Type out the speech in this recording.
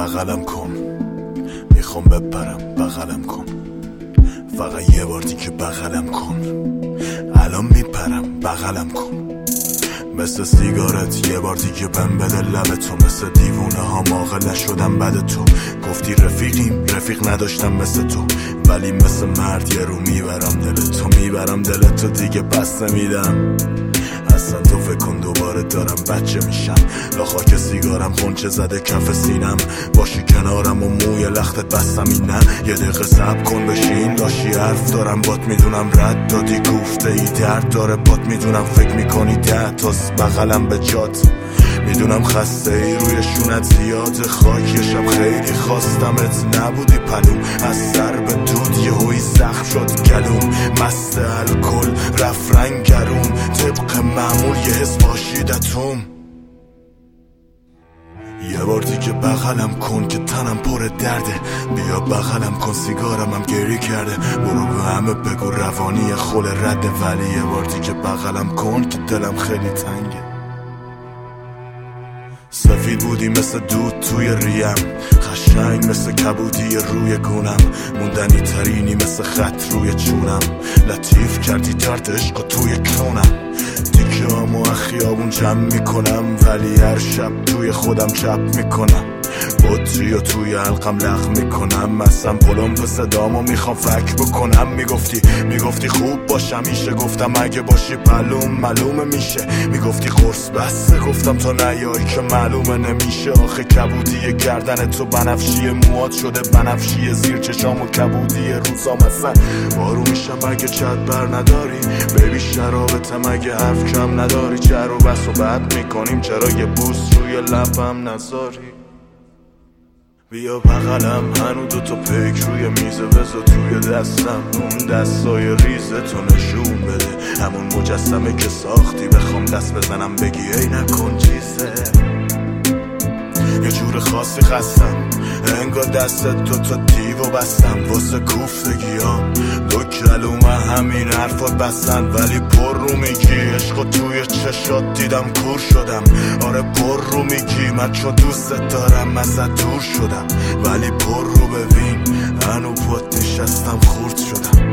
بغلم کن، میخوام بپرم بغلم کن، فقط یه بار دیگه بغلم کن، الان میپرم بغلم کن. مثل سیگارت یه بار دیگه بهم بده لب تو، مثل دیوونه ها ماغل نشدم بعد تو. گفتی رفیقیم، رفیق نداشتم مثل تو، ولی مثل مرد یه رو میبرم دلتو، میبرم دلتو دیگه پس نمیدم. اصلا تو فکر کن دوباره دارم بچه میشم، لا خاک سیگارم خونچه زده کف سینم، باشی کنارم و موی لختت بستم این نه. یه دقیقه صبر کن بشین لاشی حرف دارم بات، میدونم رد دادی گفته ای درد داره بات، میدونم فکر میکنی 10 تاست بغلم به جات، میدونم خسته ای روی شونت زیاد خاک، یه شب خیلی خواستمت نبودی پلوم، از سر به دود یه هوی زخم شد گلوم، مست الکل رفت رنگ گروم، طبق معمول یه حس باشیدتوم. یه بار دیگه بغلم کن که تنم پر درده، بیا بغلم کن سیگارم هم گریه کرده، برو به همه بگو روانی خول رده، ولی یه بار دیگه بغلم کن که دلم خیلی تنگه. سفید بودی مثل دود توی ریم، قشنگ مثل کبودی روی گونم، موندنی ترینی مثل خط روی چونم، لطیف کردی ترد عشق توی کونم، تیکه همو خیابون جمع میکنم، ولی هر شب توی خودم چپ میکنم، بطری و توی حلقم لغ میکنم، اصلا پلم تو صدامو میخوام فک بکنم. میگفتی خوب باش همیشه، گفتم اگه باشی پلوم معلومه میشه، میگفتی قرص بسته، گفتم تا نیایی که معلومه نمیشه. آخه کبودی گردن تو بنفشی موات شده بنفشی، زیر چشام و کبودی روزام اصلا بارو میشم اگه چت بر نداری، بیبی شرابتم اگه حرف کم نداری، چرا بس و بد میکنیم چرا یه بوس روی لبم نذاری. بیا بغلم هنو دوتا پیک روی میزه، بذار توی دستم اون دستای ریزتو نشون بده، همون مجسمه که ساختی بخوام دست بزنم بگی ای نکن چیزه. یه جور خاصی خستم انگار دستت دوتا دیو بستم، واسه کوفتگیام دو کلومه همین حرفات بستن، ولی پر رو میگی عشقو توی چشات دیدم کور شدم. آره پر رو میگی من چون دوستت دارم ازت دور شدم، ولی پر رو ببین هنو پات نشستم خورد شدم.